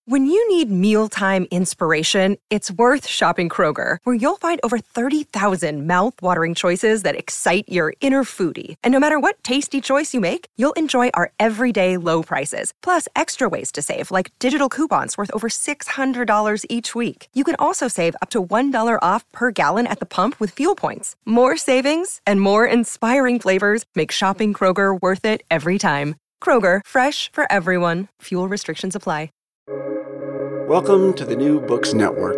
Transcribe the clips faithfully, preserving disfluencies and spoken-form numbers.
When you need mealtime inspiration, it's worth shopping Kroger, where you'll find over thirty thousand mouth-watering choices that excite your inner foodie. And no matter what tasty choice you make, you'll enjoy our everyday low prices, plus extra ways to save, like digital coupons worth over six hundred dollars each week. You can also save up to one dollar off per gallon at the pump with fuel points. More savings and more inspiring flavors make shopping Kroger worth it every time. Kroger, fresh for everyone. Fuel restrictions apply. Welcome to the New Books Network.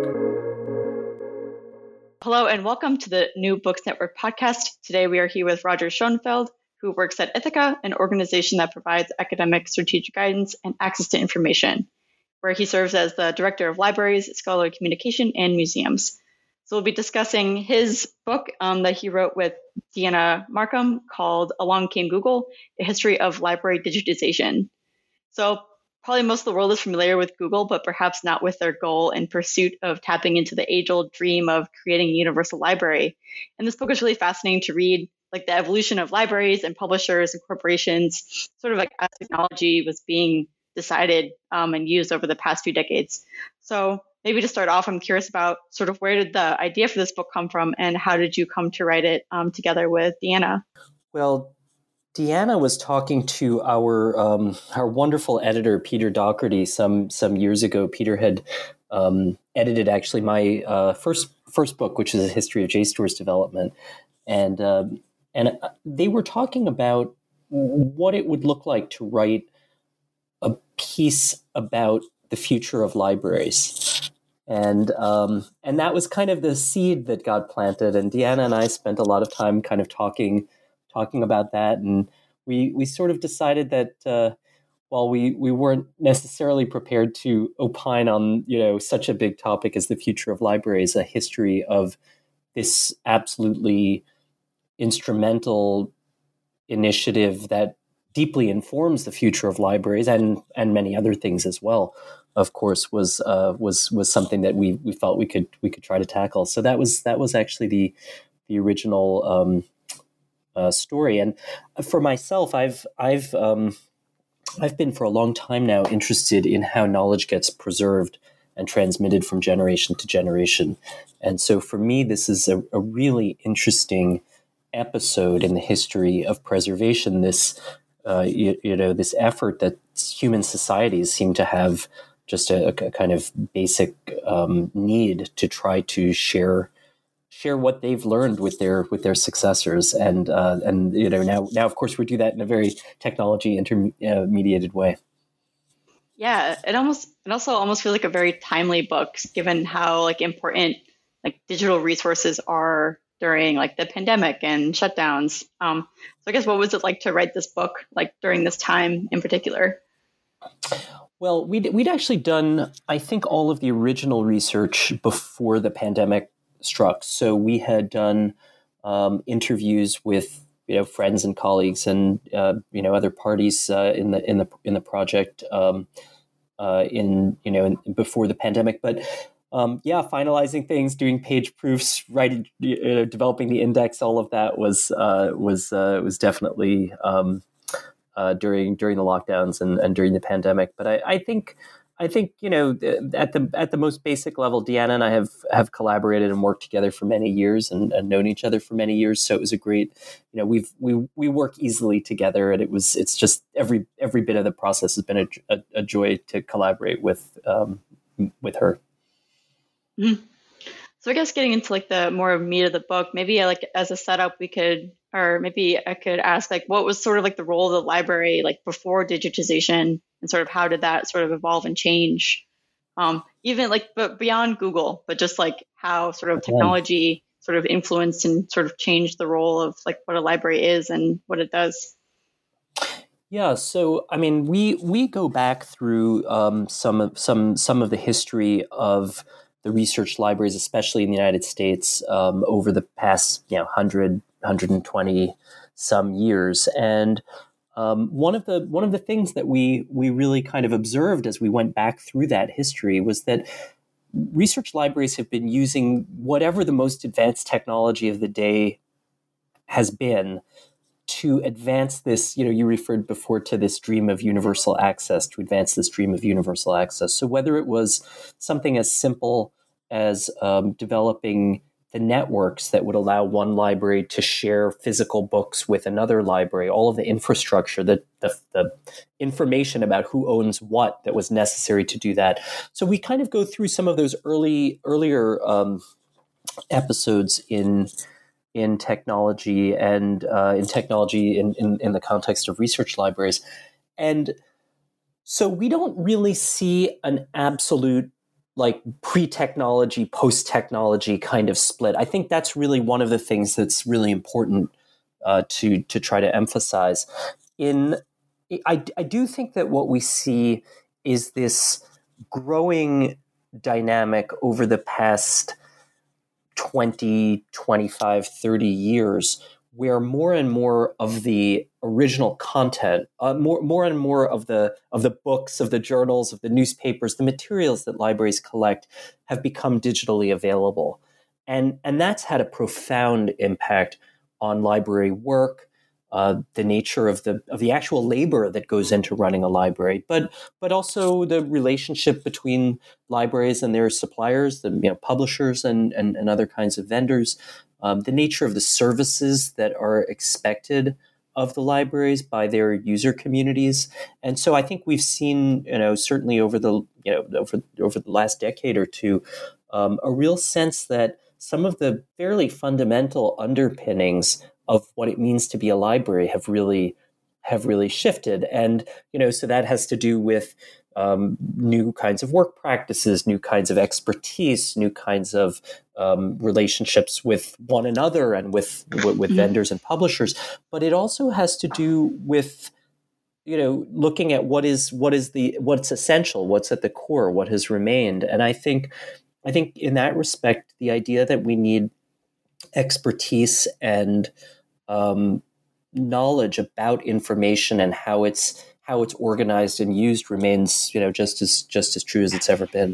Hello, and welcome to the New Books Network podcast. Today we are here with Roger Schoenfeld, who works at Ithaca, an organization that provides academic strategic guidance and access to information, where he serves as the director of libraries, scholarly communication, and museums. So we'll be discussing his book um, that he wrote with Deanna Markham called Along Came Google, A History of Library Digitization. So probably most of the world is familiar with Google, but perhaps not with their goal and pursuit of tapping into the age-old dream of creating a universal library. And this book is really fascinating to read, like the evolution of libraries and publishers and corporations, sort of like as technology was being decided um, and used over the past few decades. So maybe to start off, I'm curious about sort of where did the idea for this book come from, and how did you come to write it um, together with Deanna? Well, Deanna was talking to our um, our wonderful editor, Peter Doherty, some some years ago. Peter had um, edited actually my uh, first first book, which is a history of JSTOR's development, and uh, and they were talking about what it would look like to write a piece about the future of libraries. And um, and that was kind of the seed that got planted. And Deanna and I spent a lot of time kind of talking talking about that. And we we sort of decided that uh, while we, we weren't necessarily prepared to opine on, you know, such a big topic as the future of libraries, a history of this absolutely instrumental initiative that deeply informs the future of libraries and and many other things as well, of course, was uh, was was something that we we felt we could we could try to tackle. So that was that was actually the the original um, uh, story. And for myself, I've I've um, I've been for a long time now interested in how knowledge gets preserved and transmitted from generation to generation. And so for me, this is a, a really interesting episode in the history of preservation. This Uh, you, you know, this effort that human societies seem to have just a, a kind of basic um, need to try to share share what they've learned with their with their successors, and uh, and you know now now of course we do that in a very technology intermediated way. Yeah, it almost it also almost feels like a very timely book, given how like important like digital resources are during like the pandemic and shutdowns. Um, so I guess what was it like to write this book, like during this time in particular? Well, we'd, we'd actually done, I think, all of the original research before the pandemic struck. So we had done um, interviews with, you know, friends and colleagues and, uh, you know, other parties uh, in the in the in the project um, uh, in, you know, in, before the pandemic. But Um, yeah, finalizing things, doing page proofs, writing, uh, developing the index, all of that was uh, was uh, was definitely um, uh, during during the lockdowns and, and during the pandemic. But I, I think I think you know at the at the most basic level, Deanna and I have have collaborated and worked together for many years and, and known each other for many years. So it was a great, you know, we've we we work easily together, and it was it's just every every bit of the process has been a, a, a joy to collaborate with um, with her. Mm-hmm. So I guess getting into like the more meat of the book, maybe like as a setup, we could, or maybe I could ask like, what was sort of like the role of the library like before digitization, and sort of how did that sort of evolve and change? Um, even like, but beyond Google, but just like how sort of technology sort of influenced and sort of changed the role of like what a library is and what it does. Yeah, so I mean, we we go back through um, some of some some of the history of the research libraries, especially in the United States, um, over the past, you know, one hundred, one hundred twenty some years. And um, one of the one of the things that we we really kind of observed as we went back through that history was that research libraries have been using whatever the most advanced technology of the day has been to advance this, you know, you referred before to this dream of universal access, to advance this dream of universal access. So whether it was something as simple as um, developing the networks that would allow one library to share physical books with another library, all of the infrastructure, the, the, the information about who owns what that was necessary to do that. So we kind of go through some of those early earlier um, episodes in in technology and uh, in technology in, in, in the context of research libraries. And so we don't really see an absolute like pre-technology, post-technology kind of split. I think that's really one of the things that's really important uh, to to try to emphasize. In I, I do think that what we see is this growing dynamic over the past twenty, twenty-five, thirty years, where more and more of the original content, uh, more more and more of the of the books, of the journals, of the newspapers, the materials that libraries collect have become digitally available. And, and that's had a profound impact on library work, uh, the nature of the of the actual labor that goes into running a library, but but also the relationship between libraries and their suppliers, the you know, publishers and, and, and other kinds of vendors, um, the nature of the services that are expected of the libraries by their user communities. And so I think we've seen, you know, certainly over the you know over over the last decade or two, um, a real sense that some of the fairly fundamental underpinnings of what it means to be a library have really have really shifted. And, you know, so that has to do with um, new kinds of work practices, new kinds of expertise, new kinds of um, relationships with one another and with, with, with vendors and publishers. But it also has to do with, you know, looking at what is what is the what's essential, what's at the core, what has remained. And I think I think in that respect, the idea that we need expertise and um, knowledge about information and how it's how it's organized and used remains, you know, just as just as true as it's ever been.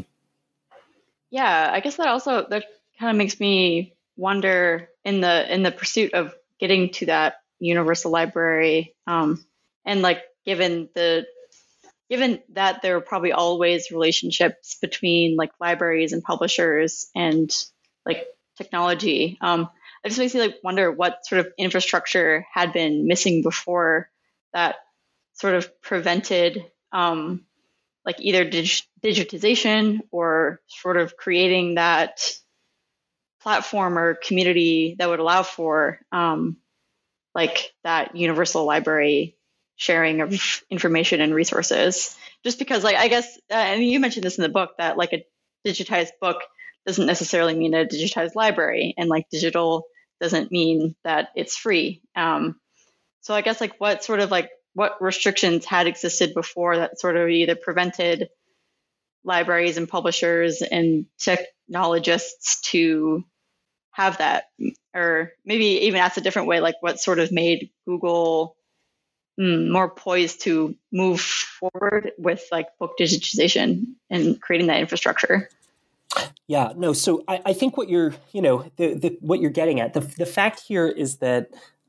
Yeah, I guess that also that kind of makes me wonder in the in the pursuit of getting to that universal library, um, and like given the given that there are probably always relationships between like libraries and publishers and like technology. Um, it just makes me like wonder what sort of infrastructure had been missing before that sort of prevented um, like either dig- digitization or sort of creating that platform or community that would allow for um, like that universal library sharing of information and resources. Just because like I guess uh, and you mentioned this in the book that like a digitized book doesn't necessarily mean a digitized library, and like digital doesn't mean that it's free. Um, so I guess like what sort of like what restrictions had existed before that sort of either prevented libraries and publishers and technologists to have that, or maybe even ask a different way, like what sort of made Google mm, more poised to move forward with like book digitization and creating that infrastructure? Yeah, no. So I, I think what you're, you know, the, the what you're getting at, the the fact here is that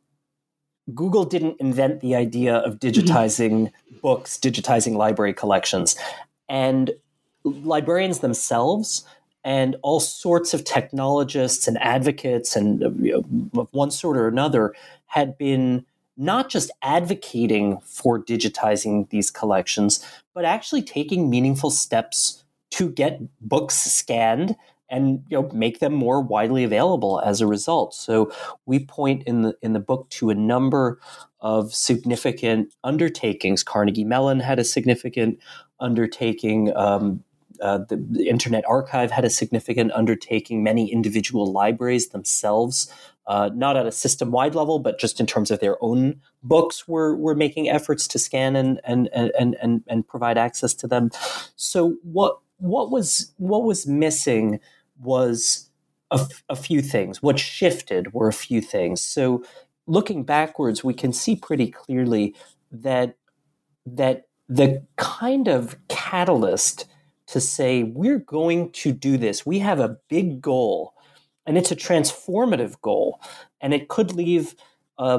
Google didn't invent the idea of digitizing books, digitizing library collections, and librarians themselves and all sorts of technologists and advocates and you know, of one sort or another had been not just advocating for digitizing these collections, but actually taking meaningful steps to get books scanned and you know make them more widely available as a result. So we point in the in the book to a number of significant undertakings. Carnegie Mellon had a significant undertaking. Um, uh, the, the Internet Archive had a significant undertaking. Many individual libraries themselves, uh, not at a system-wide level, but just in terms of their own books, were were making efforts to scan and and and and, and provide access to them. So what what was what was missing was a, a few things. What shifted were a few things. So looking backwards, we can see pretty clearly that that the kind of catalyst to say we're going to do this, we have a big goal, and it's a transformative goal, and it could leave um,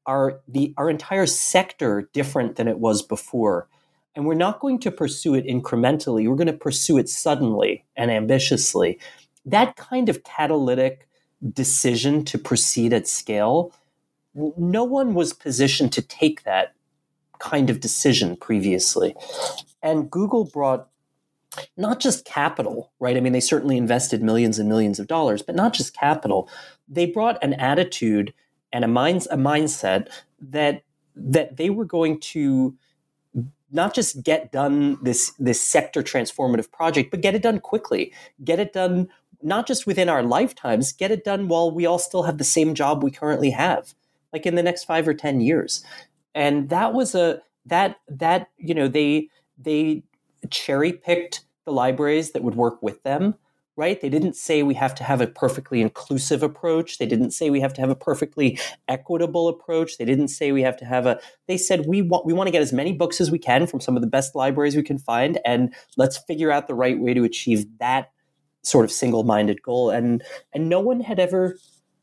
our the our entire sector different than it was before. And we're not going to pursue it incrementally. We're going to pursue it suddenly and ambitiously. That kind of catalytic decision to proceed at scale, no one was positioned to take that kind of decision previously. And Google brought not just capital, right? I mean, they certainly invested millions and millions of dollars, but not just capital. They brought an attitude and a, mind, a mindset that that they were going to not just get done this, this sector transformative project, but get it done quickly. Get it done not just within our lifetimes, get it done while we all still have the same job we currently have, like in the next five or ten years. And that was a that that you know they they cherry picked the libraries that would work with them, right? They didn't say we have to have a perfectly inclusive approach. They didn't say we have to have a perfectly equitable approach. They didn't say we have to have a. They said we want we want to get as many books as we can from some of the best libraries we can find, and let's figure out the right way to achieve that sort of single-minded goal. And and no one had ever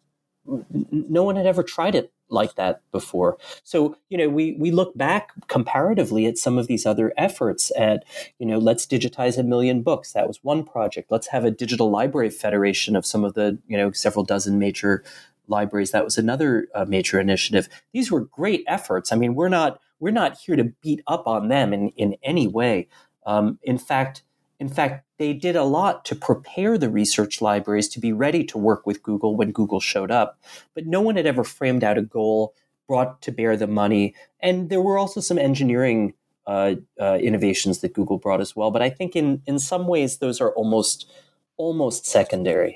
no one had ever tried it like that before. So, you know, we we look back comparatively at some of these other efforts at, you know, let's digitize a million books. That was one project. Let's have a digital library federation of some of the, you know, several dozen major libraries. That was another uh, major initiative. These were great efforts. I mean, we're not we're not here to beat up on them in, in any way. Um, in fact, in fact, they did a lot to prepare the research libraries to be ready to work with Google when Google showed up. But no one had ever framed out a goal, brought to bear the money. And there were also some engineering uh, uh, innovations that Google brought as well. But I think in, in some ways, those are almost almost secondary.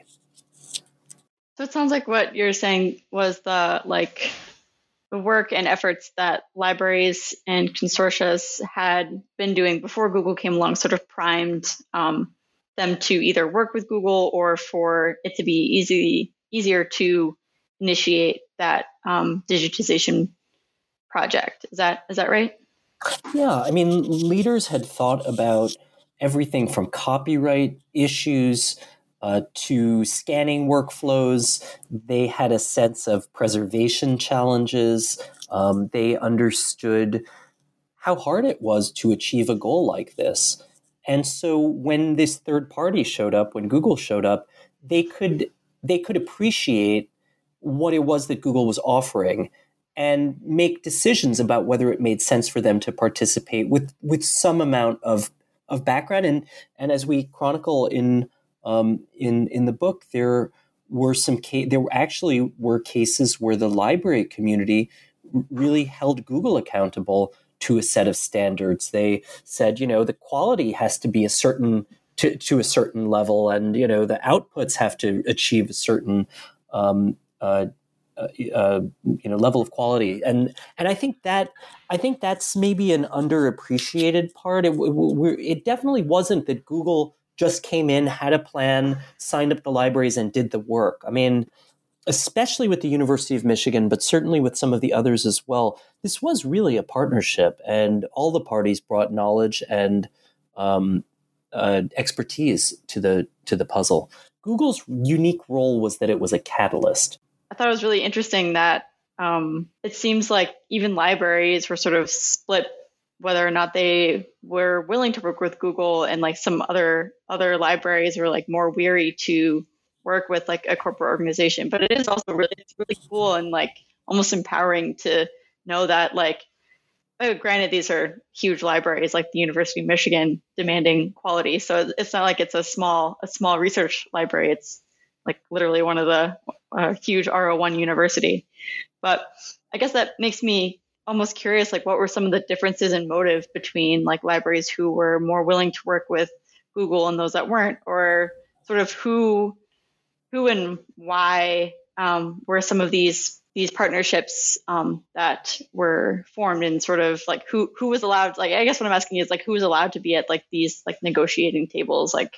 So it sounds like what you're saying was the like the work and efforts that libraries and consortia had been doing before Google came along sort of primed um, them to either work with Google or for it to be easy, easier to initiate that um, digitization project. Is that is that right? Yeah, I mean, leaders had thought about everything from copyright issues Uh, to scanning workflows. They had a sense of preservation challenges. Um, they understood how hard it was to achieve a goal like this. And so when this third party showed up, when Google showed up, they could they could appreciate what it was that Google was offering and make decisions about whether it made sense for them to participate with, with some amount of, of background. And, and as we chronicle in Um, in in the book, there were some ca- there actually were cases where the library community r- really held Google accountable to a set of standards. They said, you know, the quality has to be a certain to, to a certain level, and you know, the outputs have to achieve a certain um, uh, uh, uh, you know level of quality. And and I think that I think that's maybe an underappreciated part. It, it, it definitely wasn't that Google just came in, had a plan, signed up the libraries, and did the work. I mean, especially with the University of Michigan, but certainly with some of the others as well, this was really a partnership, and all the parties brought knowledge and um, uh, expertise to the to the puzzle. Google's unique role was that it was a catalyst. I thought it was really interesting that um, it seems like even libraries were sort of split whether or not they were willing to work with Google, and like some other other libraries were like more weary to work with like a corporate organization. But it is also really it's really cool and like almost empowering to know that like, oh, granted, these are huge libraries like the University of Michigan demanding quality. So it's not like it's a small a small research library. It's like literally one of the uh, huge R O one university. But I guess that makes me almost curious, like what were some of the differences in motive between like libraries who were more willing to work with Google and those that weren't, or sort of who, who and why um, were some of these these partnerships um, that were formed, and sort of like who who was allowed? Like I guess what I'm asking is like who was allowed to be at like these like negotiating tables? Like,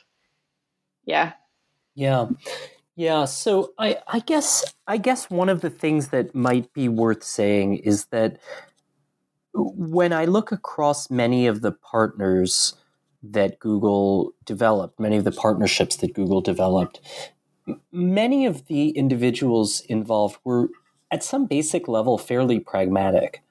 yeah, yeah. Yeah, so I, I guess I guess one of the things that might be worth saying is that when I look across many of the partners that Google developed, many of the partnerships that Google developed, many of the individuals involved were at some basic level fairly pragmatic.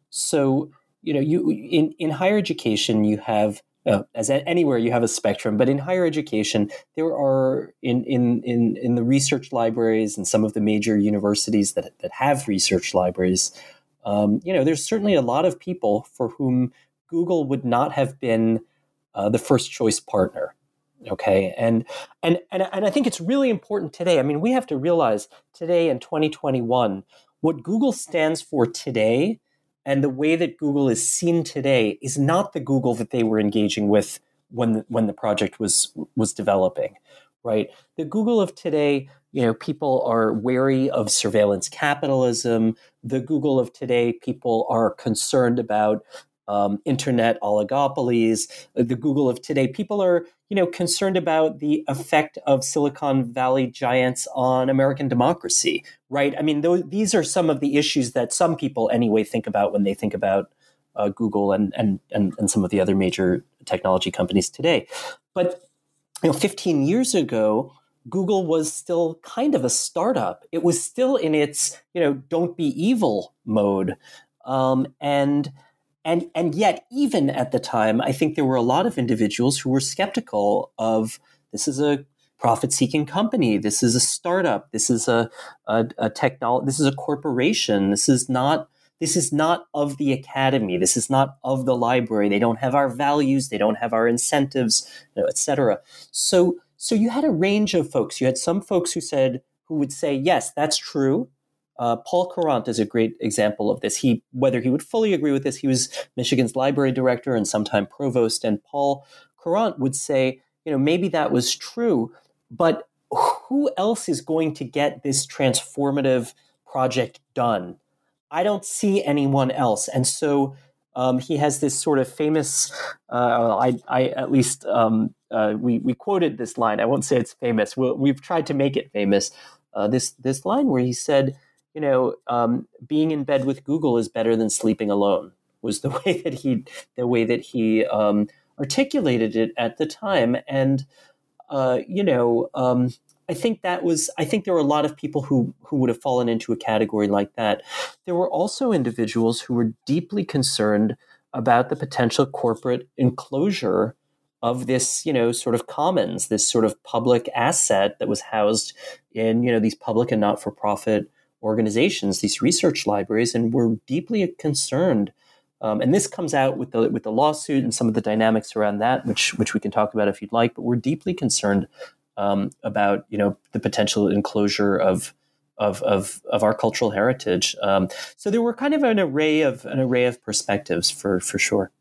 So, you know, you in, in higher education, you have, uh, as anywhere, you have a spectrum, but in higher education, there are, in, in, in, in the research libraries and some of the major universities that, that have research libraries, um, you know, there's certainly a lot of people for whom Google would not have been uh, the first choice partner. Okay. And, and, and, and I think it's really important today. I mean, we have to realize today in twenty twenty-one, what Google stands for today and the way that Google is seen today is not the Google that they were engaging with when the, when the project was, was developing, right? The Google of today, you know, people are wary of surveillance capitalism. The Google of today, people are concerned about Um, internet oligopolies. The Google of today, people are, you know, concerned about the effect of Silicon Valley giants on American democracy, right? I mean, those, these are some of the issues that some people anyway think about when they think about uh, Google and, and and and some of the other major technology companies today. But you know, fifteen years ago, Google was still kind of a startup. It was still in its, you know, don't be evil mode, um, and And and yet, even at the time, I think there were a lot of individuals who were skeptical of this is a profit-seeking company, this is a startup, this is a a, a technology, this is a corporation, this is not this is not of the academy, this is not of the library. They don't have our values, they don't have our incentives, you know, et cetera. So so you had a range of folks. You had some folks who said who would say, yes, that's true. Uh, Paul Courant is a great example of this. He, whether he would fully agree with this, he was Michigan's library director and sometime provost. And Paul Courant would say, you know, maybe that was true, but who else is going to get this transformative project done? I don't see anyone else. And so um, he has this sort of famous, uh, I, I at least um, uh, we we quoted this line. I won't say it's famous. We'll, we've tried to make it famous. Uh, this this line where he said, you know, um, being in bed with Google is better than sleeping alone, was the way that he the way that he um, articulated it at the time. And uh, you know, um, I think that was I think there were a lot of people who who would have fallen into a category like that. There were also individuals who were deeply concerned about the potential corporate enclosure of this, you know, sort of commons, this sort of public asset that was housed in, you know, these public and not-for-profit organizations, these research libraries, and were deeply concerned. Um, and this comes out with the with the lawsuit and some of the dynamics around that, which which we can talk about if you'd like. But we're deeply concerned um, about, you know, the potential enclosure of of of, of our cultural heritage. Um, so there were kind of an array of an array of perspectives for for sure.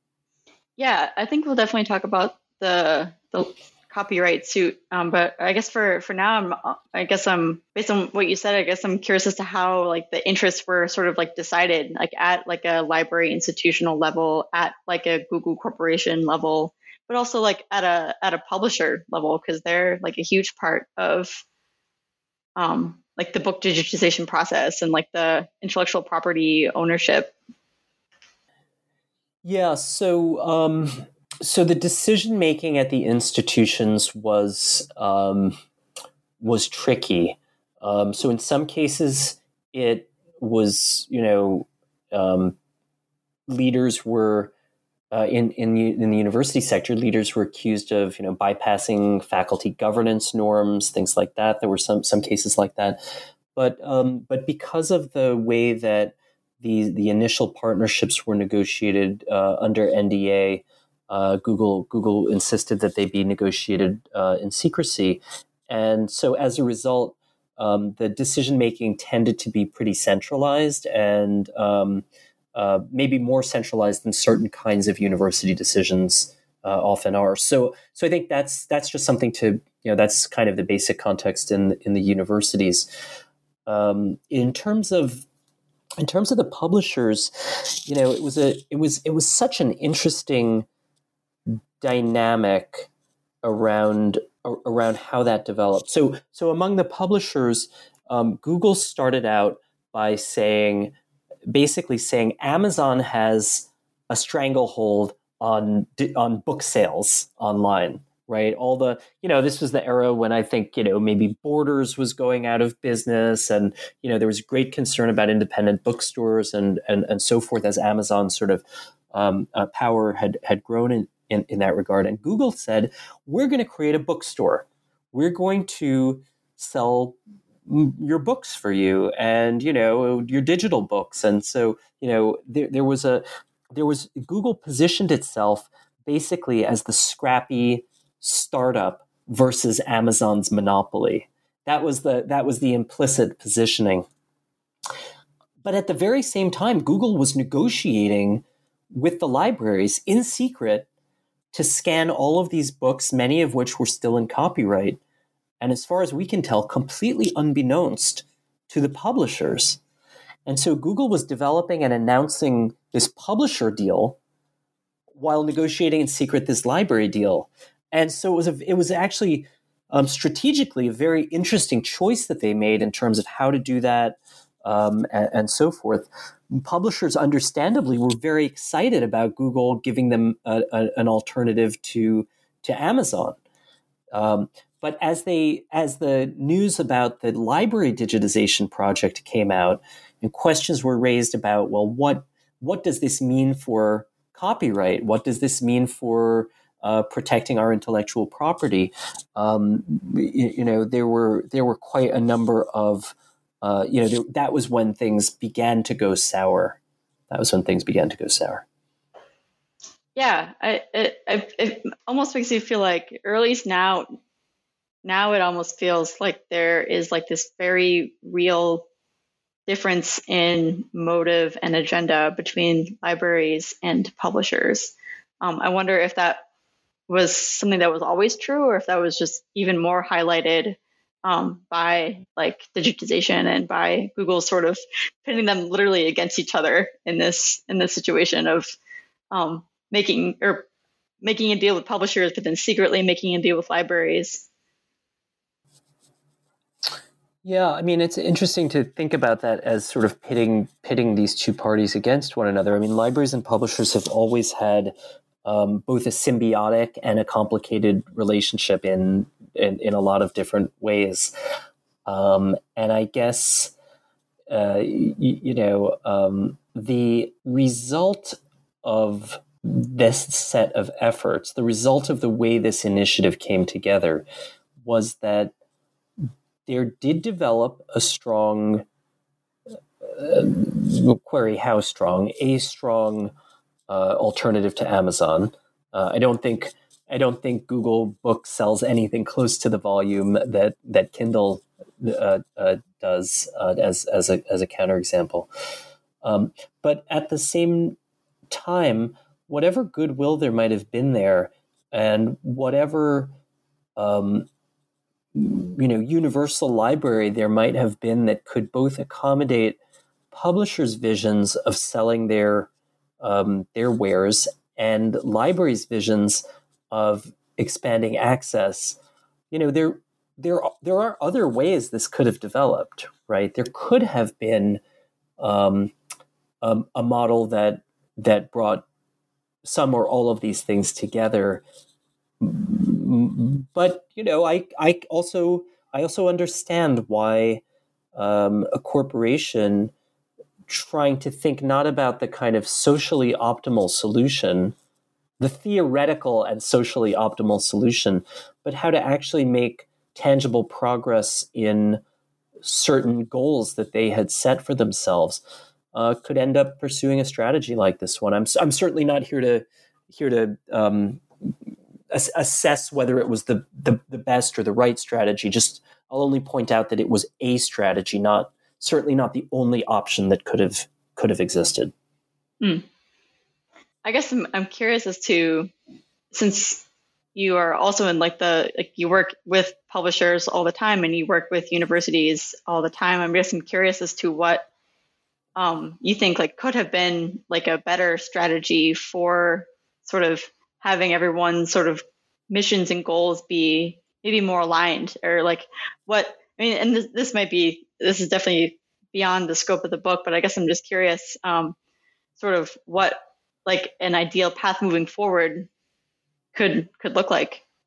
Yeah, I think we'll definitely talk about the the copyright suit. Um, but I guess for, for now, I'm, I guess I'm based on what you said, I guess I'm curious as to how like the interests were sort of like decided, like at like a library institutional level, at like a Google corporation level, but also like at a at a publisher level, because they're like a huge part of um, like the book digitization process and like the intellectual property ownership. Yeah. So. Um... So the decision making at the institutions was um, was tricky. Um, so in some cases, it was, you know, um, leaders were uh, in in the, in the university sector. Leaders were accused of, you know, bypassing faculty governance norms, things like that. There were some some cases like that, but um, but because of the way that the the initial partnerships were negotiated uh, under N D A. Uh, Google Google insisted that they be negotiated uh, in secrecy, and so as a result, um, the decision making tended to be pretty centralized, and um, uh, maybe more centralized than certain kinds of university decisions uh, often are. So, so I think that's that's just something to, you know, that's kind of the basic context in in the universities. Um, in terms of in terms of the publishers, you know, it was a it was it was such an interesting dynamic around around how that developed. So, so among the publishers, um, Google started out by saying, basically saying, Amazon has a stranglehold on on book sales online, right? All the, you know, this was the era when I think, you know, maybe Borders was going out of business, and, you know, there was great concern about independent bookstores and and and so forth as Amazon's sort of um, uh, power had had grown in, in in that regard. And Google said, we're going to create a bookstore. We're going to sell your books for you, and, you know, your digital books. And so, you know, there there was a there was Google positioned itself basically as the scrappy startup versus Amazon's monopoly. That was the that was the implicit positioning. But at the very same time, Google was negotiating with the libraries in secret to scan all of these books, many of which were still in copyright, and as far as we can tell, completely unbeknownst to the publishers. And so Google was developing and announcing this publisher deal while negotiating in secret this library deal. And so it was a, it was actually um, strategically a very interesting choice that they made in terms of how to do that, um, and, and so forth. Publishers, understandably, were very excited about Google giving them a, a, an alternative to to Amazon. Um, but as they as the news about the library digitization project came out, and questions were raised about, well, what what does this mean for copyright? What does this mean for Uh, protecting our intellectual property? Um, you, you know, there were there were quite a number of, uh, you know, there, that was when things began to go sour. That was when things began to go sour. Yeah, I, it, it, it almost makes you feel like, or at least now, now it almost feels like there is like this very real difference in motive and agenda between libraries and publishers. Um, I wonder if that was something that was always true, or if that was just even more highlighted um, by like digitization and by Google sort of pitting them literally against each other in this in this situation of um, making or making a deal with publishers, but then secretly making a deal with libraries. Yeah, I mean, it's interesting to think about that as sort of pitting pitting these two parties against one another. I mean, libraries and publishers have always had Um, both a symbiotic and a complicated relationship in in, in a lot of different ways. Um, and I guess, uh, y- you know, um, the result of this set of efforts, the result of the way this initiative came together, was that there did develop a strong, uh, we'll query how strong, a strong Uh, alternative to Amazon. Uh, I don't think I don't think Google Books sells anything close to the volume that that Kindle uh, uh, does uh, as as a as a counterexample. Um, but at the same time, whatever goodwill there might have been there, and whatever um, you know universal library there might have been that could both accommodate publishers' visions of selling their Um, their wares and libraries' visions of expanding access, you know, there there there are other ways this could have developed, right? There could have been um, a, a model that that brought some or all of these things together. But you know, I I also I also understand why um, a corporation trying to think not about the kind of socially optimal solution, the theoretical and socially optimal solution, but how to actually make tangible progress in certain goals that they had set for themselves, uh, could end up pursuing a strategy like this one. I'm I'm certainly not here to here to um, ass- assess whether it was the, the the best or the right strategy. Just I'll only point out that it was a strategy, not certainly not the only option that could have could have existed. Hmm. I guess I'm, I'm curious as to, since you are also in like the like you work with publishers all the time and you work with universities all the time. I'm just I'm curious as to what um, you think like could have been like a better strategy for sort of having everyone's sort of missions and goals be maybe more aligned, or like what I mean. And this, this might be this is definitely beyond the scope of the book, but I guess I'm just curious, um, sort of what like an ideal path moving forward could could look like.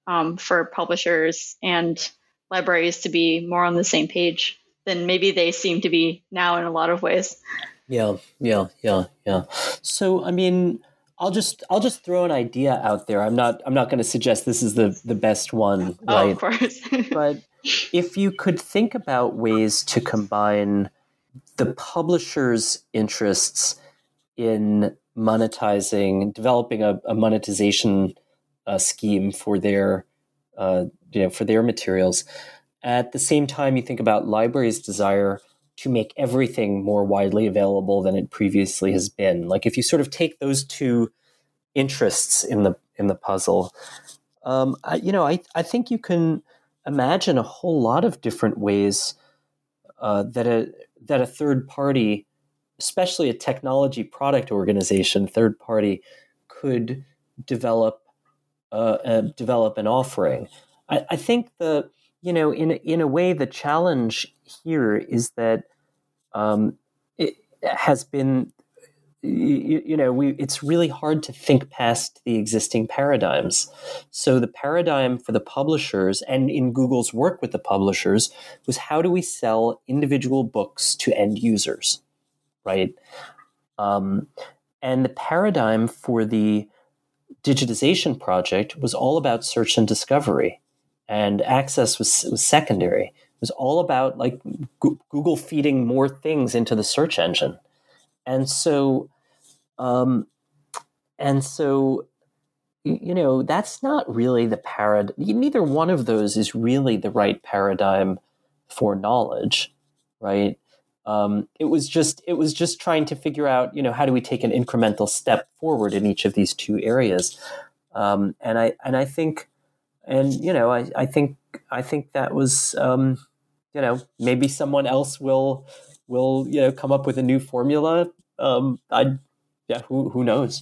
um, for publishers and libraries to be more on the same page than maybe they seem to be now in a lot of ways. Yeah, yeah, yeah, yeah. So, I mean, I'll just I'll just throw an idea out there. I'm not I'm not going to suggest this is the the best one, right? Oh, of course. But if you could think about ways to combine the publisher's interests in monetizing, developing a, a monetization uh, scheme for their uh, you know for their materials, at the same time you think about libraries' desire to make everything more widely available than it previously has been. Like if you sort of take those two interests in the in the puzzle, um, I, you know, I I think you can imagine a whole lot of different ways uh, that a that a third party, especially a technology product organization, third party, could develop uh, uh, develop an offering. I, I think the you know in in a way the challenge here is that um, it has been you, you know we it's really hard to think past the existing paradigms. So the paradigm for the publishers and in Google's work with the publishers was, how do we sell individual books to end users, right? Um, and the paradigm for the digitization project was all about search and discovery, and access was, was secondary. It was all about like G- Google feeding more things into the search engine. And so, um, and so, you know, that's not really the paradigm. Neither one of those is really the right paradigm for knowledge, right? Um, it was just it was just trying to figure out, you know, how do we take an incremental step forward in each of these two areas, um, and I and I think, and you know, I, I think I think that was, um, you know, maybe someone else will will you know come up with a new formula. Um, I yeah, who who knows?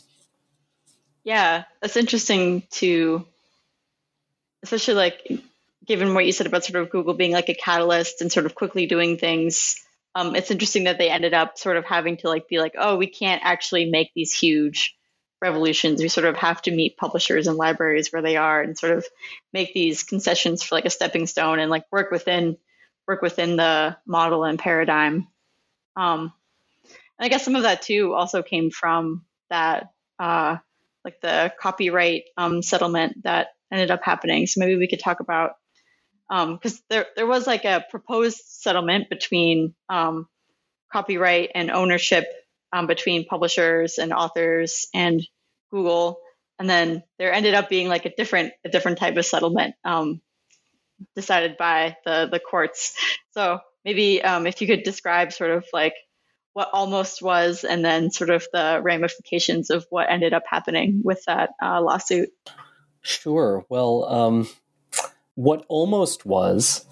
Yeah, that's interesting to, especially like given what you said about sort of Google being like a catalyst and sort of quickly doing things. Um, it's interesting that they ended up sort of having to like be like, oh, we can't actually make these huge revolutions. We sort of have to meet publishers and libraries where they are and sort of make these concessions for like a stepping stone and like work within work within the model and paradigm. Um, and I guess some of that too also came from that uh, like the copyright um, settlement that ended up happening. So maybe we could talk about, because um, there there was like a proposed settlement between um, copyright and ownership um, between publishers and authors and Google, and then there ended up being like a different a different type of settlement um, decided by the the courts. So maybe um, if you could describe sort of like what almost was, and then sort of the ramifications of what ended up happening with that uh, lawsuit. Sure. Well. Um... What almost was,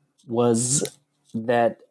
was that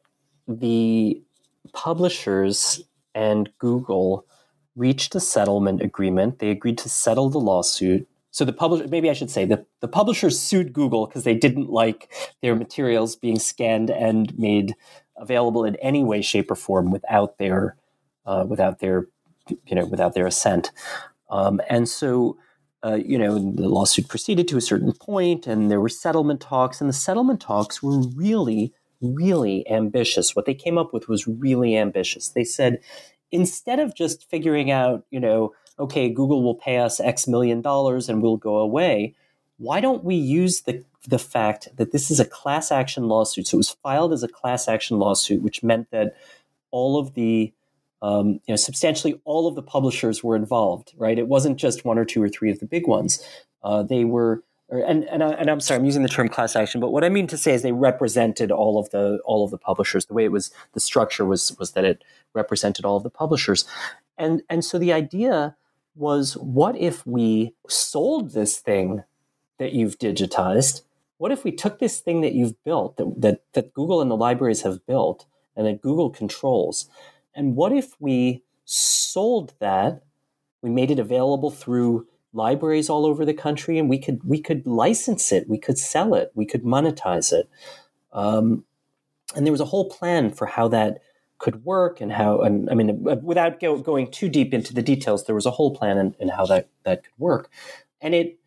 the publishers and Google reached a settlement agreement. They agreed to settle the lawsuit. So the publisher, maybe I should say, the, the publishers sued Google because they didn't like their materials being scanned and made available in any way, shape, or form without their, uh, without their, you know, without their assent. Um, and so Uh, you know, the lawsuit proceeded to a certain point, and there were settlement talks, and the settlement talks were really, really ambitious. What they came up with was really ambitious. They said, instead of just figuring out, you know, okay, Google will pay us X million dollars and we'll go away, why don't we use the the fact that this is a class action lawsuit? So it was filed as a class action lawsuit, which meant that all of the Um, you know, substantially all of the publishers were involved, right? It wasn't just one or two or three of the big ones. Uh, they were, or, and and, I, and I'm sorry, I'm using the term class action, but what I mean to say is they represented all of the all of the publishers. The way it was, the structure was was that it represented all of the publishers, and and so the idea was, what if we sold this thing that you've digitized? What if we took this thing that you've built, that that, that Google and the libraries have built, and that Google controls? And what if we sold that? We made it available through libraries all over the country, and we could we could license it, we could sell it, we could monetize it. Um, and there was a whole plan for how that could work, and how. And I mean, without go, going too deep into the details, there was a whole plan in, in how that that could work. And it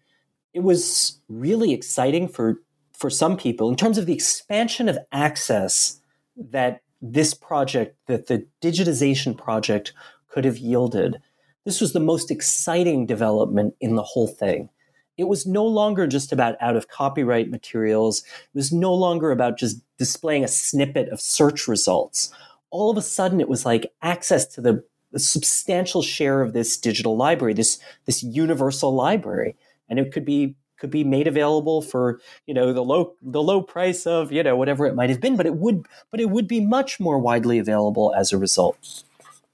it was really exciting for, for some people in terms of the expansion of access that this project, that the digitization project could have yielded. This was the most exciting development in the whole thing. It was no longer just about out-of-copyright materials. It was no longer about just displaying a snippet of search results. All of a sudden, it was like access to the, the substantial share of this digital library, this, this universal library. And it could be could be made available for, you know, the low the low price of, you know, whatever it might have been, but it would but it would be much more widely available as a result.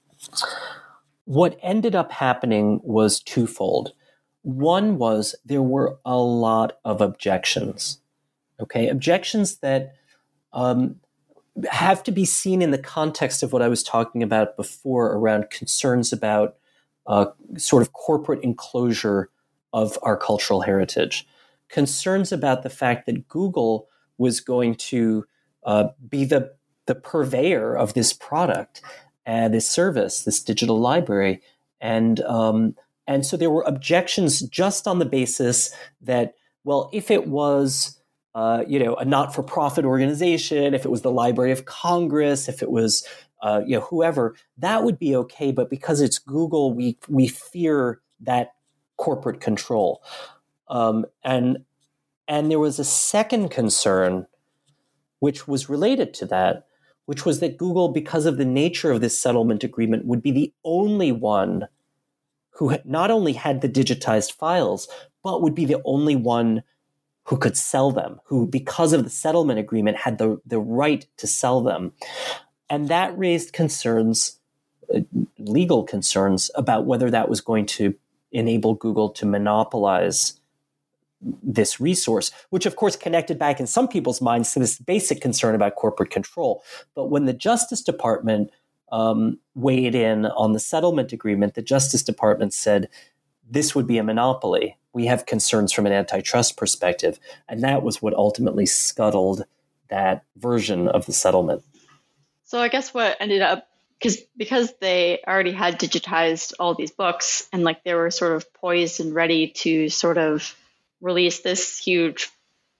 What ended up happening was twofold. One was there were a lot of objections, okay? Objections that um, have to be seen in the context of what I was talking about before around concerns about uh, sort of corporate enclosure of our cultural heritage. Concerns about the fact that Google was going to uh, be the, the purveyor of this product and this service, this digital library. And um, and so there were objections just on the basis that, well, if it was uh, you know, a not-for-profit organization, if it was the Library of Congress, if it was uh, you know, whoever, that would be okay. But because it's Google, we we fear that corporate control. Um, and and there was a second concern, which was related to that, which was that Google, because of the nature of this settlement agreement, would be the only one who not only had the digitized files, but would be the only one who could sell them, who, because of the settlement agreement, had the, the right to sell them. And that raised concerns, uh, legal concerns, about whether that was going to enable Google to monopolize this resource, which of course connected back in some people's minds to this basic concern about corporate control. But when the Justice Department um, weighed in on the settlement agreement, the Justice Department said this would be a monopoly. We have concerns from an antitrust perspective. And that was what ultimately scuttled that version of the settlement. So I guess what ended up Because because they already had digitized all these books and like they were sort of poised and ready to sort of release this huge,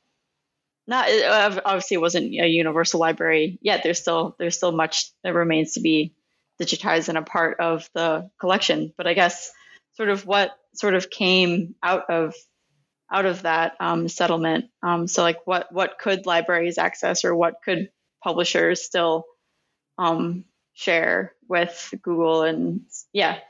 not obviously it wasn't a universal library yet. There's still there's still much that remains to be digitized and a part of the collection. But I guess sort of what sort of came out of out of that um, settlement. Um, so like what what could libraries access, or what could publishers still um, share with Google? And yeah,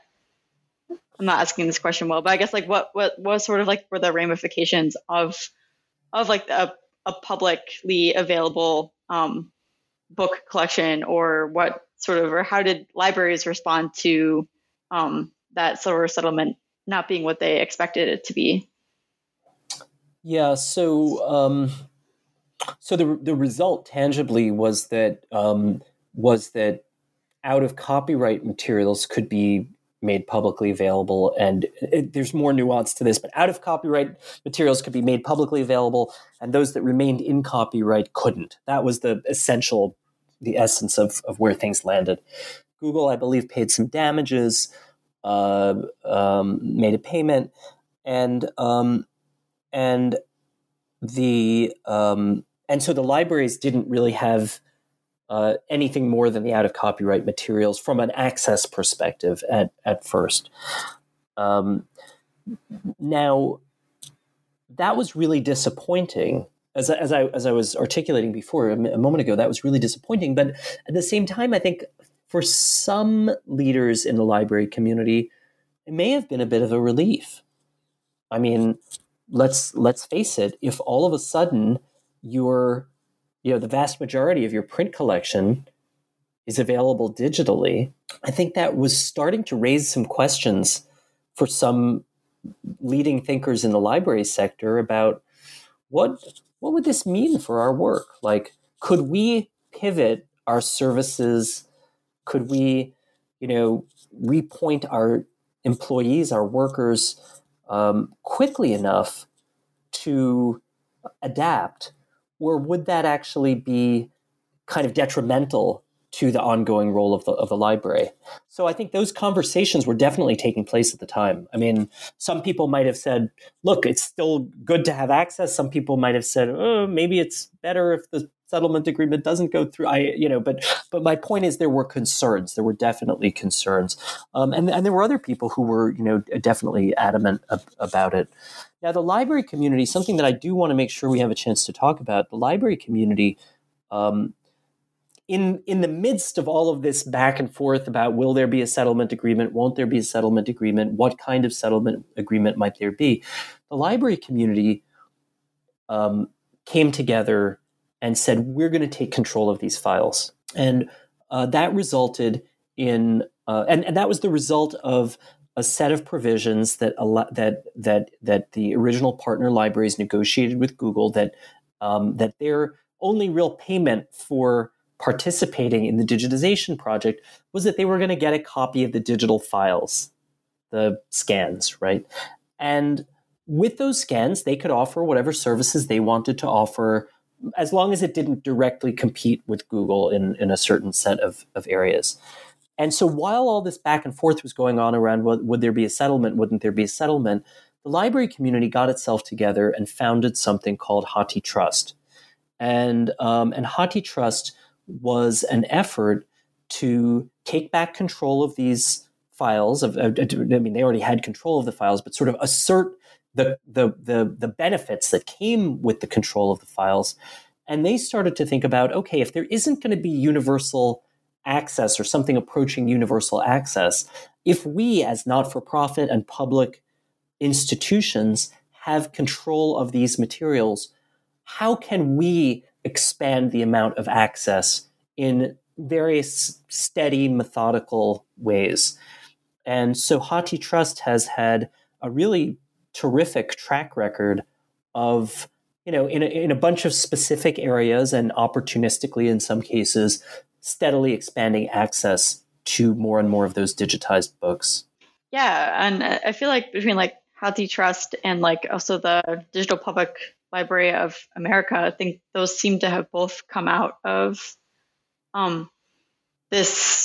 I'm not asking this question well, but I guess like what what was sort of like were the ramifications of of like a, a publicly available um, book collection, or what sort of, or how did libraries respond to um, that sort of settlement not being what they expected it to be? Yeah, so um, so the the result tangibly was that um, was that out of copyright materials could be made publicly available, and it, there's more nuance to this, but out of copyright materials could be made publicly available, and those that remained in copyright couldn't. That was the essential, the essence of, of where things landed. Google, I believe, paid some damages, uh, um, made a payment, and um, and the um, and so the libraries didn't really have Uh, anything more than the out-of-copyright materials from an access perspective at, at first. Um, now, that was really disappointing. As, as, I, as I was articulating before, a, a moment ago, that was really disappointing. But at the same time, I think for some leaders in the library community, it may have been a bit of a relief. I mean, let's let's face it, if all of a sudden you're you know, the vast majority of your print collection is available digitally, I think that was starting to raise some questions for some leading thinkers in the library sector about what what would this mean for our work? Like, could we pivot our services? Could we, you know, repoint our employees, our workers, um, quickly enough to adapt? Or would that actually be kind of detrimental to the ongoing role of the of the library. So I think those conversations were definitely taking place at the time. I mean, some people might have said, look, it's still good to have access. Some people might have said, oh, maybe it's better if the settlement agreement doesn't go through. I, you know, but but my point is there were concerns. There were definitely concerns. Um, and, and there were other people who were, you know, definitely adamant ab- about it. Now, the library community, something that I do want to make sure we have a chance to talk about, the library community, um, In in the midst of all of this back and forth about will there be a settlement agreement, won't there be a settlement agreement, what kind of settlement agreement might there be, the library community um, came together and said, we're going to take control of these files. And uh, that resulted in, uh, and, and that was the result of a set of provisions that that that that the original partner libraries negotiated with Google, that um, that their only real payment for participating in the digitization project was that they were going to get a copy of the digital files, the scans, right? And with those scans, they could offer whatever services they wanted to offer, as long as it didn't directly compete with Google in, in a certain set of, of areas. And so while all this back and forth was going on around would, would there be a settlement, wouldn't there be a settlement, the library community got itself together and founded something called HathiTrust. And, um, and HathiTrust was an effort to take back control of these files. Of, I mean, they already had control of the files, but sort of assert the, the the the benefits that came with the control of the files. And they started to think about, okay, if there isn't going to be universal access or something approaching universal access, if we as not-for-profit and public institutions have control of these materials, how can we expand the amount of access in various steady, methodical ways? And so HathiTrust has had a really terrific track record of, you know, in a, in a bunch of specific areas and opportunistically in some cases, steadily expanding access to more and more of those digitized books. Yeah, and I feel like between like HathiTrust and like also the Digital Public Library of America, I think those seem to have both come out of um, this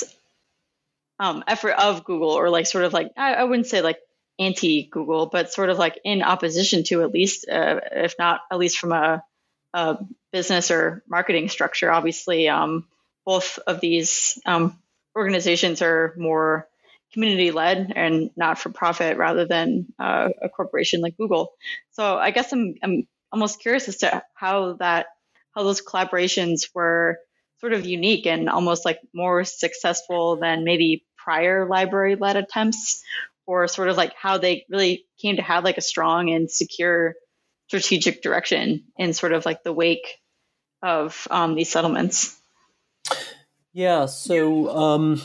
um, effort of Google, or like sort of like, I, I wouldn't say like anti-Google, but sort of like in opposition to, at least, uh, if not at least from a, a business or marketing structure. Obviously, um, both of these um, organizations are more community-led and not-for-profit rather than uh, a corporation like Google. So I guess I'm, I'm almost curious as to how that how those collaborations were sort of unique and almost like more successful than maybe prior library-led attempts, or sort of like how they really came to have like a strong and secure strategic direction in sort of like the wake of um, these settlements. Yeah, so um,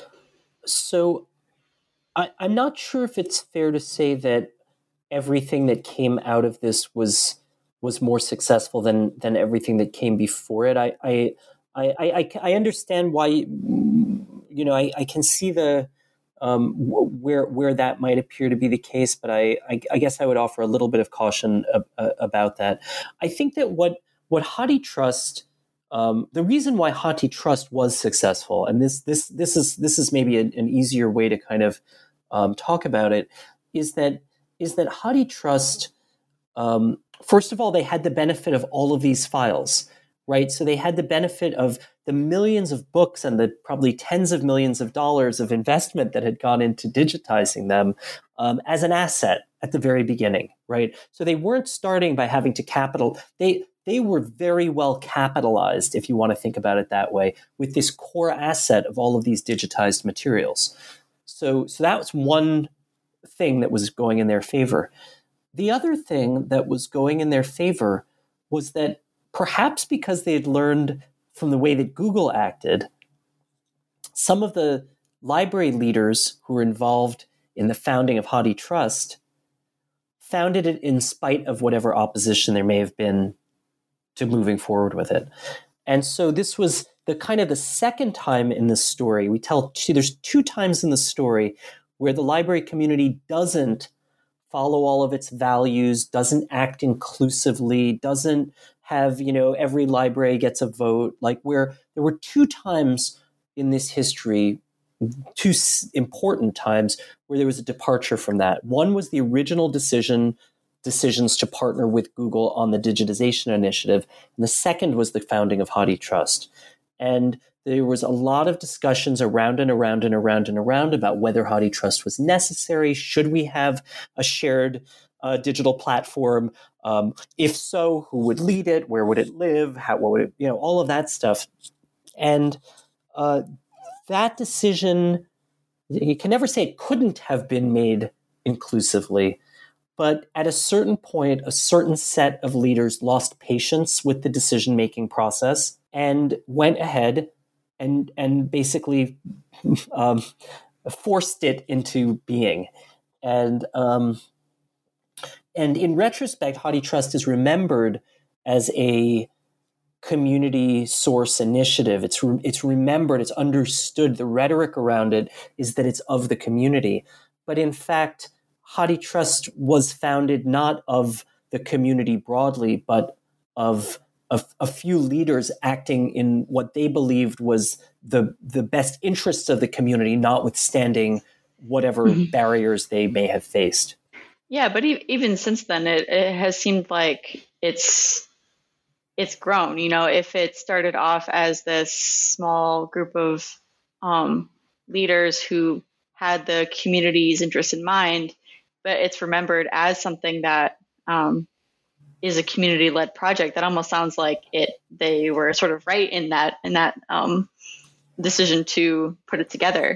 so I, I'm not sure if it's fair to say that everything that came out of this was was more successful than than everything that came before it. I I I, I, I understand why, you know, I, I can see the um, where where that might appear to be the case, but I, I, I guess I would offer a little bit of caution ab- about that. I think that what what HathiTrust, um, the reason why HathiTrust was successful, and this this this is this is maybe an, an easier way to kind of um, talk about it, is that is that HathiTrust, um, first of all, they had the benefit of all of these files. Right, so they had the benefit of the millions of books and the probably tens of millions of dollars of investment that had gone into digitizing them um, as an asset at the very beginning. Right, so they weren't starting by having to capital. They they were very well capitalized, if you want to think about it that way, with this core asset of all of these digitized materials. So so that was one thing that was going in their favor. The other thing that was going in their favor was that, perhaps because they had learned from the way that Google acted, some of the library leaders who were involved in the founding of HathiTrust founded it in spite of whatever opposition there may have been to moving forward with it. And so this was the kind of the second time in this story. We tell two, there's two times in the story where the library community doesn't follow all of its values, doesn't act inclusively, doesn't have, you know, every library gets a vote, like where there were two times in this history two s- important times where there was a departure from that. One was the original decision decisions to partner with Google on the digitization initiative, and the second was the founding of HathiTrust. And there was a lot of discussions around and around and around and around about whether HathiTrust was necessary. Should we have a shared uh, digital platform? Um, if so, who would lead it? Where would it live? How, what would it, you know, all of that stuff. And uh, that decision, you can never say it couldn't have been made inclusively, but at a certain point, a certain set of leaders lost patience with the decision-making process and went ahead and and basically um, forced it into being. And um, and in retrospect, HathiTrust is remembered as a community source initiative. It's re- it's remembered, it's understood. The rhetoric around it is that it's of the community, but in fact, HathiTrust was founded not of the community broadly, but of a, a few leaders acting in what they believed was the the best interests of the community, notwithstanding whatever Mhm. barriers they may have faced. Yeah, but e- even since then, it, it has seemed like it's it's grown. You know, if it started off as this small group of um, leaders who had the community's interest in mind, but it's remembered as something that um, is a community-led project, that almost sounds like it. They were sort of right in that in that um, decision to put it together.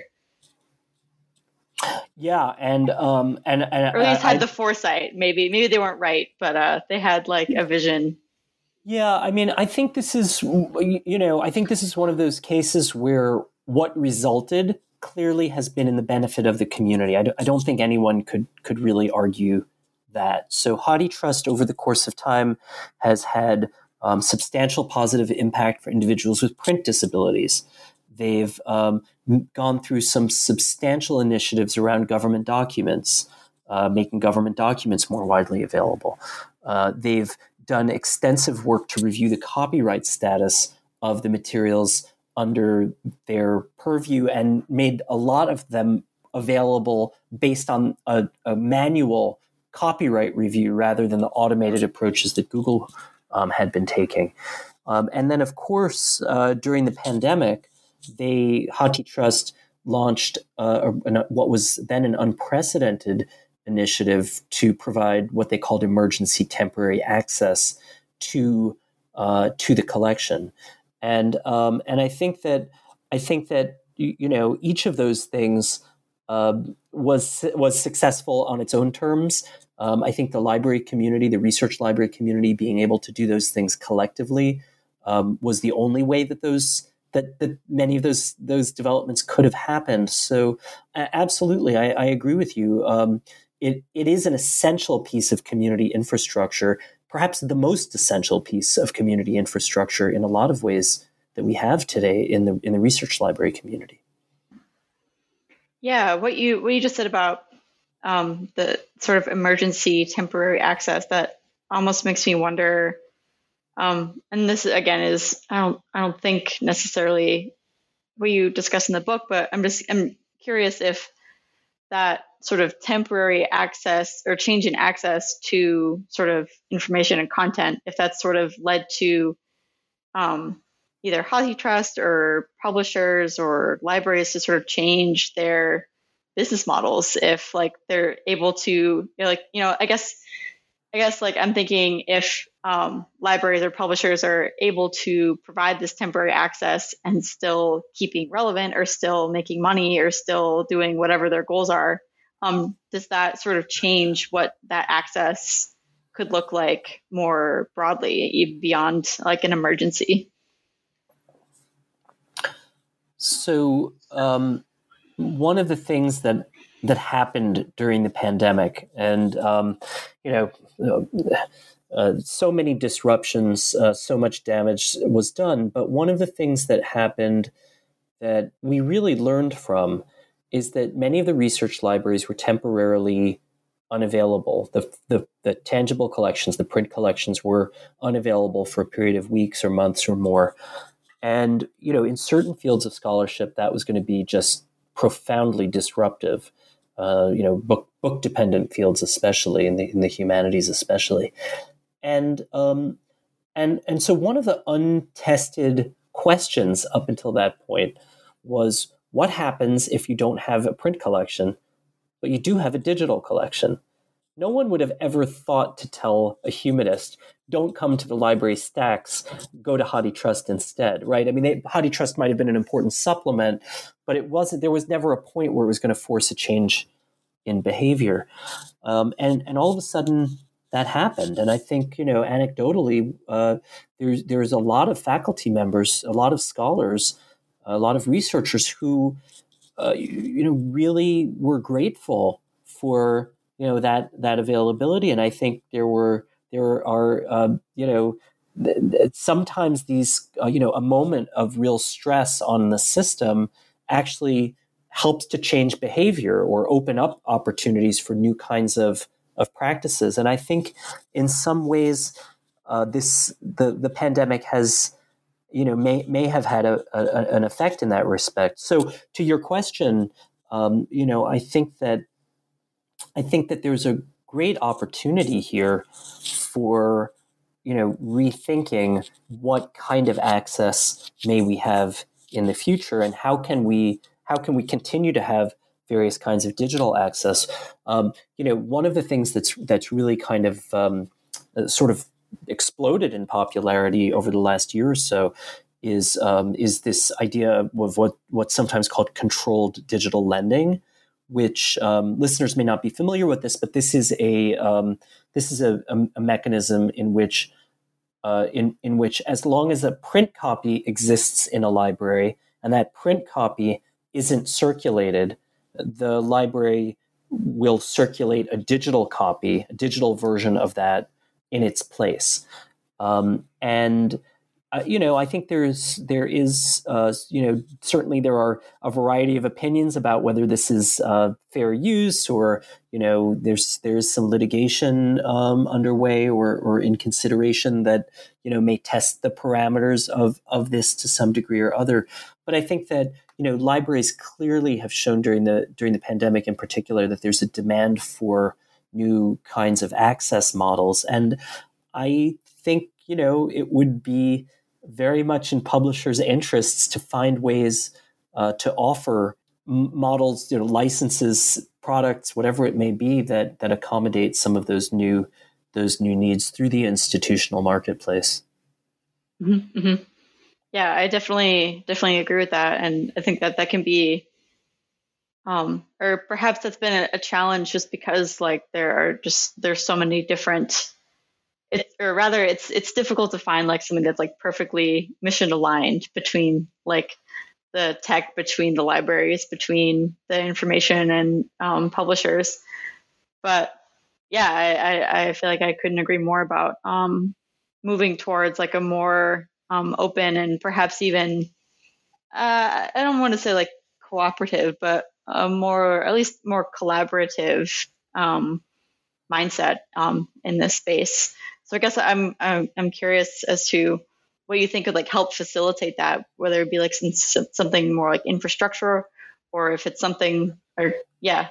Yeah, and um, and, and Or at least I, had I, the foresight. Maybe maybe they weren't right, but uh, they had like a vision. Yeah, I mean, I think this is, you know, I think this is one of those cases where what resulted clearly has been in the benefit of the community. I don't, I don't think anyone could could really argue that. So HathiTrust over the course of time has had um, substantial positive impact for individuals with print disabilities. They've um, gone through some substantial initiatives around government documents, uh, making government documents more widely available. Uh, they've done extensive work to review the copyright status of the materials under their purview and made a lot of them available based on a, a manual copyright review rather than the automated approaches that Google um, had been taking. Um, and then, of course, uh, during the pandemic, they HathiTrust launched uh, a, a, what was then an unprecedented initiative to provide what they called emergency temporary access to uh, to the collection, and um, and I think that I think that you know each of those things uh, was was successful on its own terms. Um, I think the library community, the research library community, being able to do those things collectively um, was the only way that those that, that many of those those developments could have happened. So, uh, absolutely, I, I agree with you. Um, It, it is an essential piece of community infrastructure, perhaps the most essential piece of community infrastructure in a lot of ways that we have today in the in the research library community. Yeah, what you what you just said about um, the sort of emergency temporary access, that almost makes me wonder. Um, and this again is I don't I don't think necessarily what you discuss in the book, but I'm just I'm curious if that sort of temporary access or change in access to sort of information and content, if that's sort of led to um, either HathiTrust or publishers or libraries to sort of change their business models, if like they're able to, you know, like, you know, I guess, I guess like I'm thinking if um, libraries or publishers are able to provide this temporary access and still keeping relevant or still making money or still doing whatever their goals are, um, does that sort of change what that access could look like more broadly beyond like an emergency? So um, one of the things that that happened during the pandemic, and um, you know, uh, so many disruptions, uh, so much damage was done. But one of the things that happened that we really learned from is that many of the research libraries were temporarily unavailable. The, the, the tangible collections, the print collections, were unavailable for a period of weeks or months or more. And, you know, in certain fields of scholarship, that was going to be just profoundly disruptive, uh, you know, book, book dependent fields, especially in the, in the humanities, especially. And, um, and, and so one of the untested questions up until that point was, what happens if you don't have a print collection, but you do have a digital collection? No one would have ever thought to tell a humanist, don't come to the library stacks, go to HathiTrust instead, right? I mean, they, HathiTrust might have been an important supplement, but it wasn't. There was never a point where it was going to force a change in behavior. Um, and, and all of a sudden, that happened. And I think, you know, anecdotally, uh, there's, there's a lot of faculty members, a lot of scholars, a lot of researchers who, uh, you, you know, really were grateful for, you know, that that availability. And I think there were there are um, you know th- th- sometimes these uh, you know a moment of real stress on the system actually helps to change behavior or open up opportunities for new kinds of of practices. And I think in some ways uh, this the the pandemic has you know may may have had a, a an effect in that respect. So to your question, um, you know, I think that. I think that there's a great opportunity here for, you know, rethinking what kind of access may we have in the future, and how can we how can we continue to have various kinds of digital access. Um, you know, one of the things that's that's really kind of um, sort of exploded in popularity over the last year or so is um, is this idea of what what's sometimes called controlled digital lending, which um, listeners may not be familiar with this, but this is a um, this is a, a, a mechanism in which uh, in in which as long as a print copy exists in a library and that print copy isn't circulated, the library will circulate a digital copy, a digital version of that in its place. Um, and Uh, you know, I think there's there is uh, you know certainly there are a variety of opinions about whether this is uh, fair use, or you know there's there's some litigation um, underway or or in consideration that you know may test the parameters of of this to some degree or other. But I think that you know libraries clearly have shown during the during the pandemic in particular that there's a demand for new kinds of access models, and I think you know it would be very much in publishers' interests to find ways uh, to offer m- models, you know, licenses, products, whatever it may be, that that accommodate some of those new those new needs through the institutional marketplace. Mm-hmm, mm-hmm. Yeah, I definitely definitely agree with that, and I think that that can be, um, or perhaps that's been a, a challenge just because like there are just there's so many different. It's, or rather, it's it's difficult to find like something that's like perfectly mission aligned between like the tech, between the libraries, between the information and um, publishers. But yeah, I, I, I feel like I couldn't agree more about um, moving towards like a more um, open and perhaps even uh, I don't want to say like cooperative, but a more at least more collaborative um, mindset um, in this space. So I guess I'm, I'm I'm curious as to what you think would like help facilitate that, whether it be like some, something more like infrastructure, or if it's something, or yeah.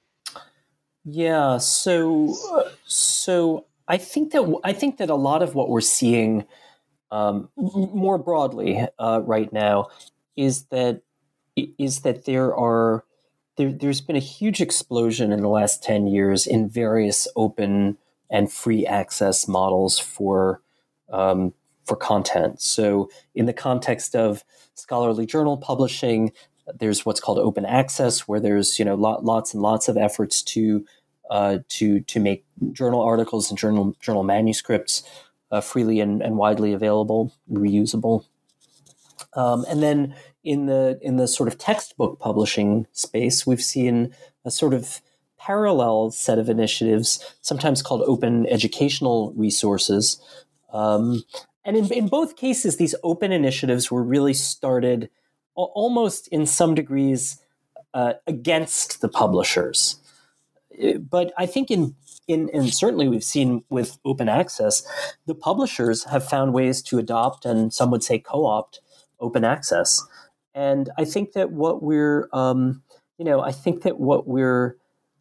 Yeah. So so I think that I think that a lot of what we're seeing um, more broadly uh, right now is that is that there are there, there's been a huge explosion in the last ten years in various open and free access models for um, for content. So in the context of scholarly journal publishing, there's what's called open access, where there's you know lot, lots and lots of efforts to uh, to to make journal articles and journal journal manuscripts uh, freely and, and widely available, reusable. Um, and then in the in the sort of textbook publishing space, we've seen a sort of parallel set of initiatives, sometimes called open educational resources. Um, and in, in both cases, these open initiatives were really started a- almost in some degrees uh, against the publishers. But I think in, in, and certainly we've seen with open access, the publishers have found ways to adopt, and some would say co-opt, open access. And I think that what we're, um, you know, I think that what we're,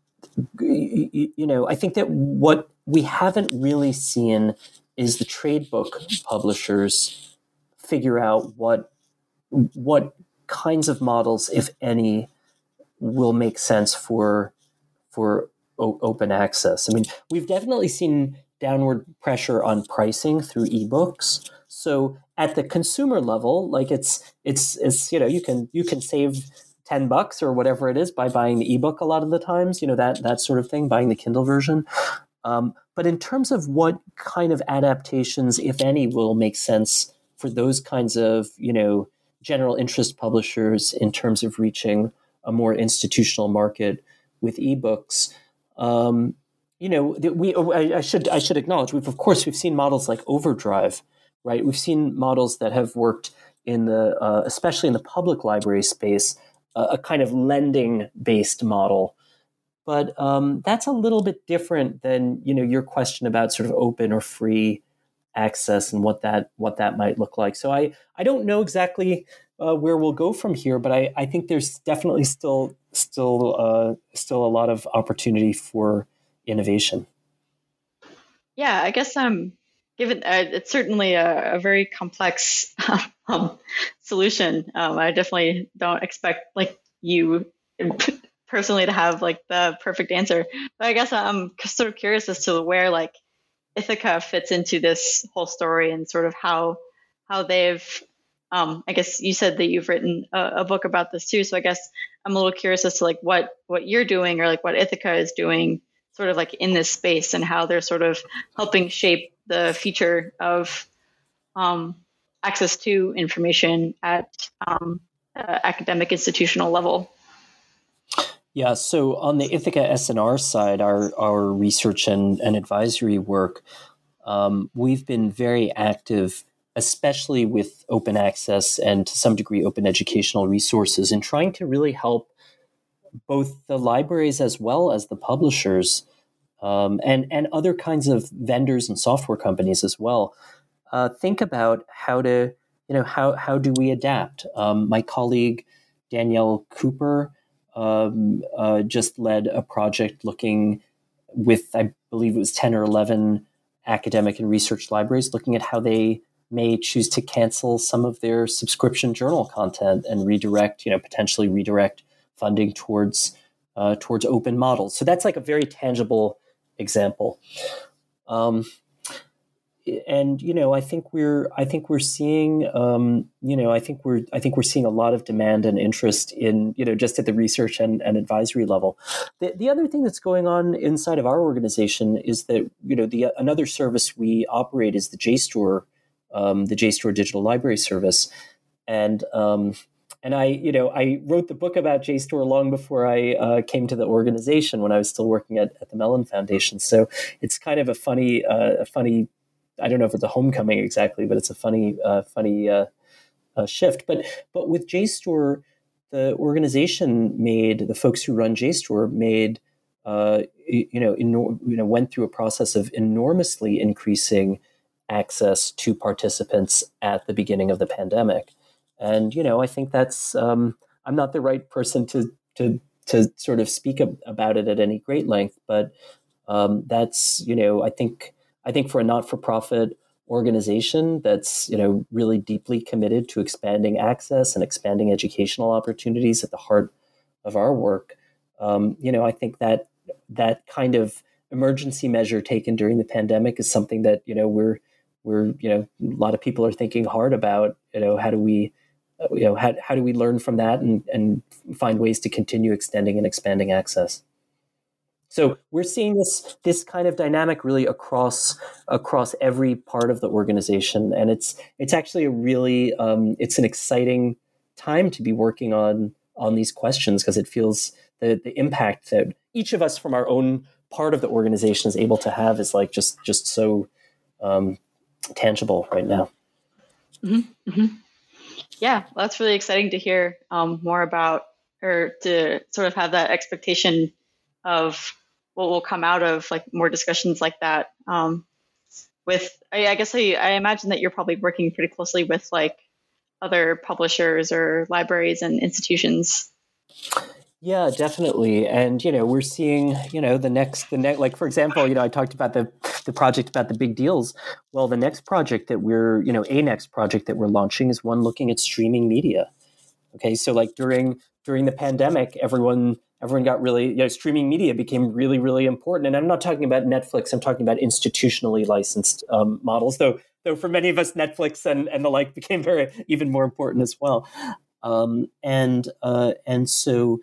you know, I think that what we haven't really seen is the trade book publishers figure out what what kinds of models, if any, will make sense for for o- open access. I mean, we've definitely seen downward pressure on pricing through ebooks. So at the consumer level, like it's it's it's you know you can you can save ten bucks or whatever it is by buying the ebook a lot of the times, you know, that that sort of thing, buying the Kindle version. Um, but in terms of what kind of adaptations, if any, will make sense for those kinds of, you know, general interest publishers in terms of reaching a more institutional market with ebooks, um, you know, we I, I should I should acknowledge we've of course we've seen models like Overdrive, right? We've seen models that have worked in the uh, especially in the public library space, uh, a kind of lending based model. But um, that's a little bit different than, you know, your question about sort of open or free access and what that what that might look like. So I, I don't know exactly uh, where we'll go from here, but I, I think there's definitely still still uh, still a lot of opportunity for innovation. Yeah, I guess um, given uh, it's certainly a, a very complex um, solution. Um, I definitely don't expect like you personally to have like the perfect answer. But I guess I'm sort of curious as to where like Ithaca fits into this whole story and sort of how how they've. Um, I guess you said that you've written a, a book about this too. So I guess I'm a little curious as to like what what you're doing or like what Ithaca is doing, sort of like in this space and how they're sort of helping shape the future of um, access to information at um, uh, academic institutional level. Yeah, so on the Ithaca S N R side, our, our research and, and advisory work, um, we've been very active, especially with open access and to some degree open educational resources, in trying to really help both the libraries as well as the publishers um, and, and other kinds of vendors and software companies as well, uh, think about how to, you know, how, how do we adapt? Um, my colleague, Danielle Cooper, Um, uh, just led a project looking with, I believe it was ten or eleven academic and research libraries, looking at how they may choose to cancel some of their subscription journal content and redirect, you know, potentially redirect funding towards uh, towards open models. So that's like a very tangible example. Um, And you know, I think we're, I think we're seeing, um, you know, I think we're, I think we're seeing a lot of demand and interest in, you know, just at the research and, and advisory level. The, the other thing that's going on inside of our organization is that, you know, the another service we operate is the JSTOR, um, the JSTOR Digital Library Service, and um, and I, you know, I wrote the book about JSTOR long before I uh, came to the organization when I was still working at, at the Mellon Foundation. So it's kind of a funny, uh, a funny. I don't know if it's a homecoming exactly, but it's a funny, uh, funny uh, uh, shift. But but with JSTOR, the organization made the folks who run JSTOR made uh, you know enor- you know went through a process of enormously increasing access to participants at the beginning of the pandemic, and you know I think that's um, I'm not the right person to to to sort of speak ab- about it at any great length, but um, that's you know I think. I think for a not-for-profit organization that's, you know, really deeply committed to expanding access and expanding educational opportunities at the heart of our work, um, you know, I think that that kind of emergency measure taken during the pandemic is something that, you know, we're we're you know a lot of people are thinking hard about. You know, how do we, uh, you know, how how do we learn from that and and find ways to continue extending and expanding access. So we're seeing this this kind of dynamic really across across every part of the organization, and it's it's actually a really um, it's an exciting time to be working on on these questions because it feels the the impact that each of us from our own part of the organization is able to have is like just just so um, tangible right now. Mm-hmm. Mm-hmm. Yeah, well, that's really exciting to hear um, more about, or to sort of have that expectation of what will come out of like more discussions like that. Um, with, I, I guess I, I imagine that you're probably working pretty closely with like other publishers or libraries and institutions? Yeah, definitely. And, you know, we're seeing, you know, the next, the next, like, for example, you know, I talked about the, the project about the big deals. Well, the next project that we're, you know, a next project that we're launching is one looking at streaming media. Okay. So like during, during the pandemic, everyone, everyone got really, you know, streaming media became really, really important. And I'm not talking about Netflix. I'm talking about institutionally licensed um, models, though, though for many of us, Netflix and, and the like became very, even more important as well. Um, and, uh, and so,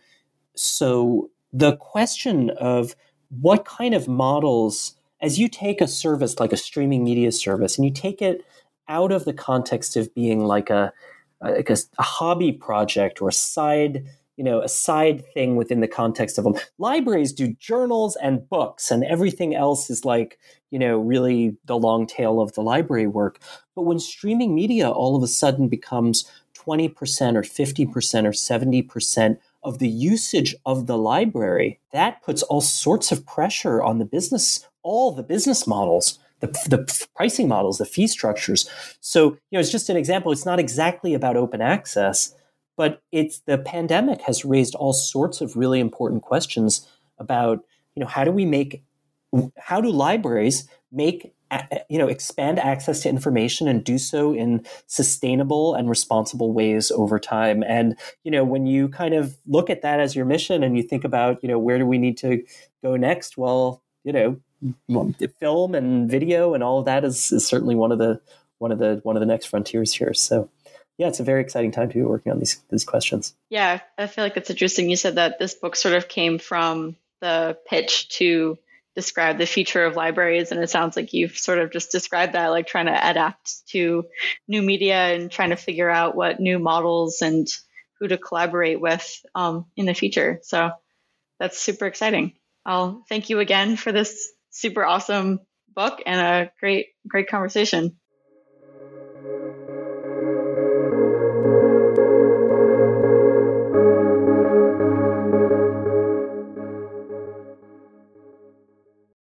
So the question of what kind of models, as you take a service like a streaming media service and you take it out of the context of being like a, like a, a hobby project or a side, you know, a side thing within the context of them. Libraries do journals and books, and everything else is like, you know, really the long tail of the library work. But when streaming media all of a sudden becomes twenty percent or fifty percent or seventy percent of the usage of the library, that puts all sorts of pressure on the business, all the business models, the, the pricing models, the fee structures. So, you know, it's just an example. It's not exactly about open access, but it's the pandemic has raised all sorts of really important questions about, you know, how do we make, how do libraries make, you know, expand access to information and do so in sustainable and responsible ways over time. And, you know, when you kind of look at that as your mission and you think about, you know, where do we need to go next? Well, you know, film and video and all of that is, is certainly one of the, one of the, one of the next frontiers here. So yeah, it's a very exciting time to be working on these, these questions. Yeah, I feel like it's interesting. You said that this book sort of came from the pitch to describe the future of libraries. And it sounds like you've sort of just described that, like trying to adapt to new media and trying to figure out what new models and who to collaborate with um, in the future. So that's super exciting. I'll thank you again for this super awesome book and a great, great conversation.